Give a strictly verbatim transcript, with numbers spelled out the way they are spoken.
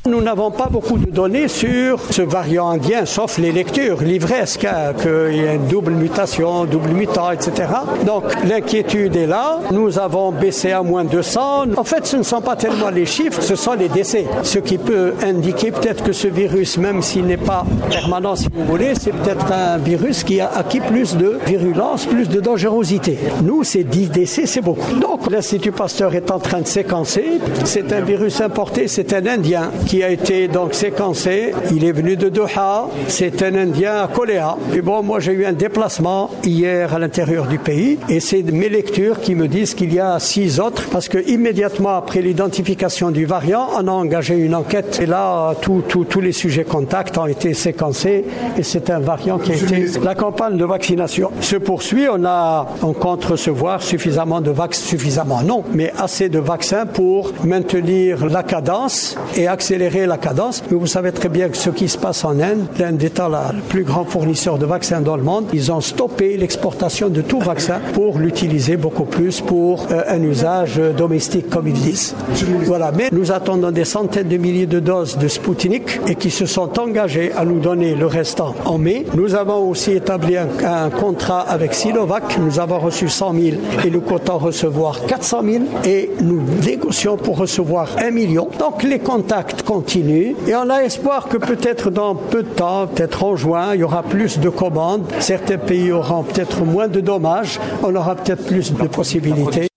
Nous n'avons pas beaucoup de données sur ce variant indien, sauf les lectures livresques, hein, qu'il y a une double mutation, double mutant, et cetera. Donc l'inquiétude est là. Nous avons baissé à moins deux cents. En fait, ce ne sont pas tellement les chiffres, ce sont les décès. Ce qui peut indiquer peut-être que ce virus, même s'il n'est pas permanent, si vous voulez, c'est peut-être un virus qui a acquis plus de virulence, plus de dangerosité. Nous, c'est dix décès, c'est beaucoup. Donc l'Institut Pasteur est en train de séquencer. C'est un virus importé, c'est un Indien qui a été donc séquencé. Il est venu de Doha, c'est un Indien à Koléa. Et bon, moi j'ai eu un déplacement hier à l'intérieur du pays et c'est mes lectures qui me disent qu'il y a six autres parce que immédiatement après l'identification du variant, on a engagé une enquête et là, tous tout, tout les sujets contacts ont été séquencés et c'est un variant qui a été... La campagne de vaccination se poursuit. On a, on compte recevoir suffisamment de vaccins, suffisamment non, mais assez de vaccins pour maintenir la cadence et accélérer la cadence. Mais vous savez très bien que ce qui se passe en Inde, l'Inde étant la, le plus grand fournisseur de vaccins dans le monde, ils ont stoppé l'exportation de tout vaccin pour l'utiliser beaucoup plus pour euh, un usage domestique, comme ils disent. Voilà. Mais nous attendons des centaines de milliers de doses de Sputnik et qui se sont engagés à nous donner le restant en mai. Nous avons aussi établi un, un contrat avec Sinovac. Nous avons reçu cent mille et nous comptons recevoir quatre cent mille et nous négocions pour recevoir un million. Donc les contacts continuent et on a espoir que peut-être dans peu de temps, peut-être en juin, il y aura plus de commandes. Certains pays auront peut-être moins de dommages. On aura peut-être plus de possibilités.